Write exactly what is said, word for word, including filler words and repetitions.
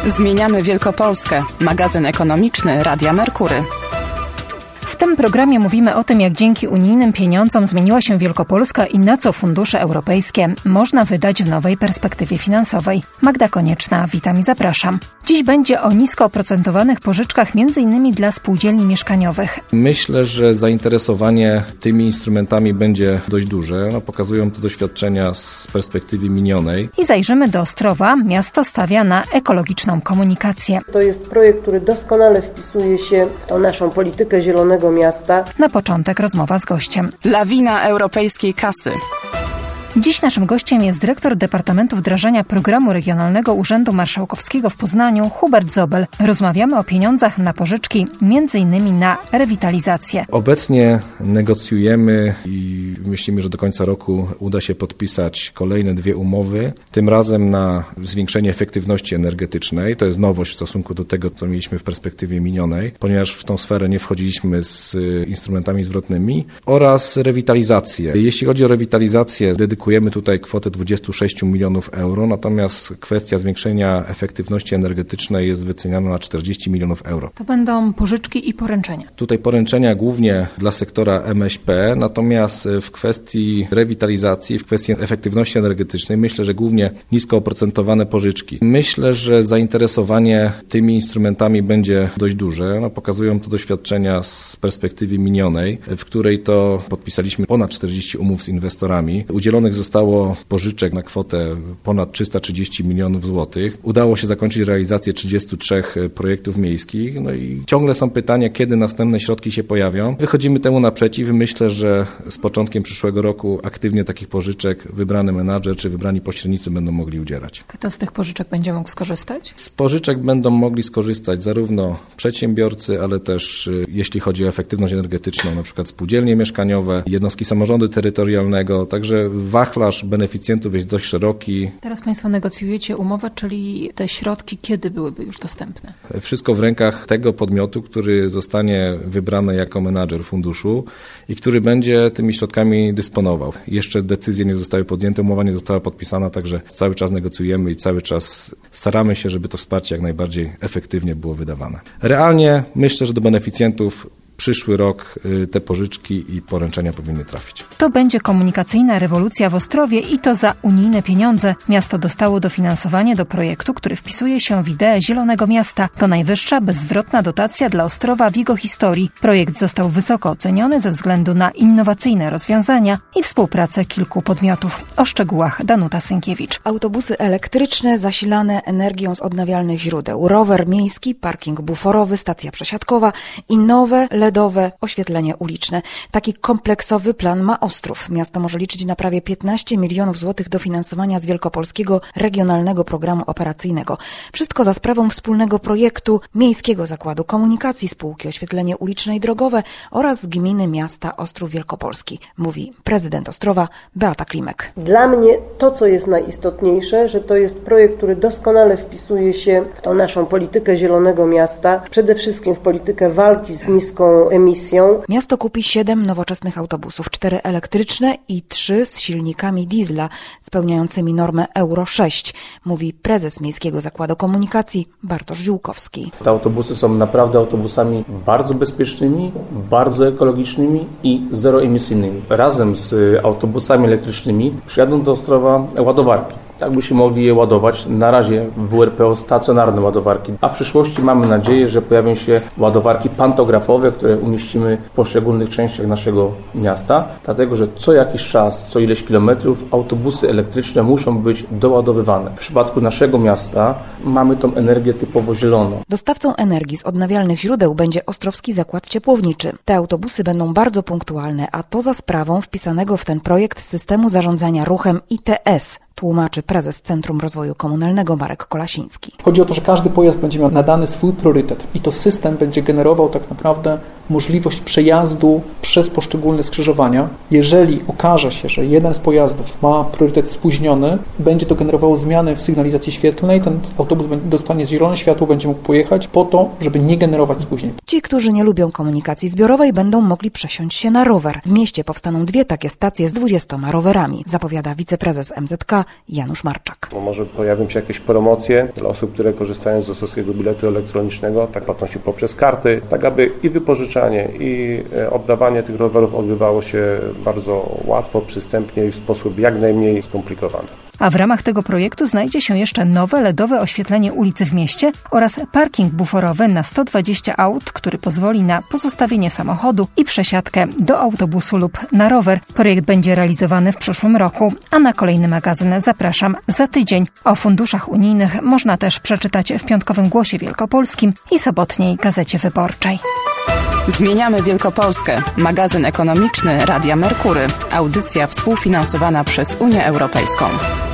Zmieniamy Wielkopolskę. Magazyn ekonomiczny Radia Merkury. W tym programie mówimy o tym, jak dzięki unijnym pieniądzom zmieniła się Wielkopolska i na co fundusze europejskie można wydać w nowej perspektywie finansowej. Magda Konieczna, witam i zapraszam. Dziś będzie o nisko oprocentowanych pożyczkach, między innymi dla spółdzielni mieszkaniowych. Myślę, że zainteresowanie tymi instrumentami będzie dość duże. No, pokazują to doświadczenia z perspektywy minionej. I zajrzymy do Ostrowa. Miasto stawia na ekologiczną komunikację. To jest projekt, który doskonale wpisuje się w tą naszą politykę zielonego miasta. Na początek rozmowa z gościem. Lawina europejskiej kasy. Dziś naszym gościem jest dyrektor Departamentu Wdrażania Programu Regionalnego Urzędu Marszałkowskiego w Poznaniu, Hubert Zobel. Rozmawiamy o pieniądzach na pożyczki, między innymi na rewitalizację. Obecnie negocjujemy i myślimy, że do końca roku uda się podpisać kolejne dwie umowy, tym razem na zwiększenie efektywności energetycznej. To jest nowość w stosunku do tego, co mieliśmy w perspektywie minionej, ponieważ w tą sferę nie wchodziliśmy z instrumentami zwrotnymi, oraz rewitalizację. Jeśli chodzi o rewitalizację, dedykujemy Dedykujemy tutaj kwotę dwadzieścia sześć milionów euro, natomiast kwestia zwiększenia efektywności energetycznej jest wyceniana na czterdzieści milionów euro. To będą pożyczki i poręczenia. Tutaj poręczenia głównie dla sektora M S P, natomiast w kwestii rewitalizacji, w kwestii efektywności energetycznej myślę, że głównie nisko oprocentowane pożyczki. Myślę, że zainteresowanie tymi instrumentami będzie dość duże. No, pokazują to doświadczenia z perspektywy minionej, w której to podpisaliśmy ponad czterdzieści umów z inwestorami. Udzielonych zostało pożyczek na kwotę ponad trzysta trzydzieści milionów złotych. Udało się zakończyć realizację trzydziestu trzech projektów miejskich. No i ciągle są pytania, kiedy następne środki się pojawią. Wychodzimy temu naprzeciw. Myślę, że z początkiem przyszłego roku aktywnie takich pożyczek wybrany menadżer czy wybrani pośrednicy będą mogli udzielać. Kto z tych pożyczek będzie mógł skorzystać? Z pożyczek będą mogli skorzystać zarówno przedsiębiorcy, ale też jeśli chodzi o efektywność energetyczną, na przykład spółdzielnie mieszkaniowe, jednostki samorządu terytorialnego, także wachlarz beneficjentów jest dość szeroki. Teraz Państwo negocjujecie umowę, czyli te środki kiedy byłyby już dostępne? Wszystko w rękach tego podmiotu, który zostanie wybrany jako menadżer funduszu i który będzie tymi środkami dysponował. Jeszcze decyzje nie zostały podjęte, umowa nie została podpisana, także cały czas negocjujemy i cały czas staramy się, żeby to wsparcie jak najbardziej efektywnie było wydawane. Realnie myślę, że do beneficjentów przyszły rok te pożyczki i poręczenia powinny trafić. To będzie komunikacyjna rewolucja w Ostrowie i to za unijne pieniądze. Miasto dostało dofinansowanie do projektu, który wpisuje się w ideę Zielonego Miasta. To najwyższa bezzwrotna dotacja dla Ostrowa w jego historii. Projekt został wysoko oceniony ze względu na innowacyjne rozwiązania i współpracę kilku podmiotów. O szczegółach Danuta Sękiewicz. Autobusy elektryczne zasilane energią z odnawialnych źródeł, rower miejski, parking buforowy, stacja przesiadkowa i nowe L E D-owe oświetlenie uliczne. Taki kompleksowy plan ma Ostrów. Miasto może liczyć na prawie piętnaście milionów złotych dofinansowania z Wielkopolskiego Regionalnego Programu Operacyjnego. Wszystko za sprawą wspólnego projektu Miejskiego Zakładu Komunikacji, Spółki Oświetlenie Uliczne i Drogowe oraz Gminy Miasta Ostrów Wielkopolski, mówi prezydent Ostrowa Beata Klimek. Dla mnie to, co jest najistotniejsze, że to jest projekt, który doskonale wpisuje się w tą naszą politykę zielonego miasta, przede wszystkim w politykę walki z niską emisją. Miasto kupi siedem nowoczesnych autobusów, cztery elektryczne i trzy z silnikami diesla spełniającymi normę Euro sześć, mówi prezes Miejskiego Zakładu Komunikacji Bartosz Ziółkowski. Te autobusy są naprawdę autobusami bardzo bezpiecznymi, bardzo ekologicznymi i zeroemisyjnymi. Razem z autobusami elektrycznymi przyjadą do Ostrowa ładowarki. Tak byśmy mogli je ładować. Na razie w W R P O stacjonarne ładowarki, a w przyszłości mamy nadzieję, że pojawią się ładowarki pantografowe, które umieścimy w poszczególnych częściach naszego miasta, dlatego że co jakiś czas, co ileś kilometrów autobusy elektryczne muszą być doładowywane. W przypadku naszego miasta mamy tą energię typowo zieloną. Dostawcą energii z odnawialnych źródeł będzie Ostrowski Zakład Ciepłowniczy. Te autobusy będą bardzo punktualne, a to za sprawą wpisanego w ten projekt systemu zarządzania ruchem I T S, tłumaczy prezes Centrum Rozwoju Komunalnego Marek Kolasiński. Chodzi o to, że każdy pojazd będzie miał nadany swój priorytet i to system będzie generował tak naprawdę możliwość przejazdu przez poszczególne skrzyżowania. Jeżeli okaże się, że jeden z pojazdów ma priorytet spóźniony, będzie to generowało zmiany w sygnalizacji świetlnej, ten autobus dostanie zielone światło, będzie mógł pojechać po to, żeby nie generować spóźnień. Ci, którzy nie lubią komunikacji zbiorowej, będą mogli przesiąść się na rower. W mieście powstaną dwie takie stacje z dwudziestoma rowerami, zapowiada wiceprezes M Z K Janusz Marczak. Bo może pojawią się jakieś promocje dla osób, które korzystają z Ostrowskiego biletu elektronicznego, tak płatności poprzez karty, tak aby i wypożyczanie, i oddawanie tych rowerów odbywało się bardzo łatwo, przystępnie i w sposób jak najmniej skomplikowany. A w ramach tego projektu znajdzie się jeszcze nowe L E D owe oświetlenie ulicy w mieście oraz parking buforowy na sto dwadzieścia aut, który pozwoli na pozostawienie samochodu i przesiadkę do autobusu lub na rower. Projekt będzie realizowany w przyszłym roku, a na kolejny magazyn zapraszam za tydzień. O funduszach unijnych można też przeczytać w piątkowym Głosie Wielkopolskim i sobotniej Gazecie Wyborczej. Zmieniamy Wielkopolskę. Magazyn ekonomiczny Radia Merkury. Audycja współfinansowana przez Unię Europejską.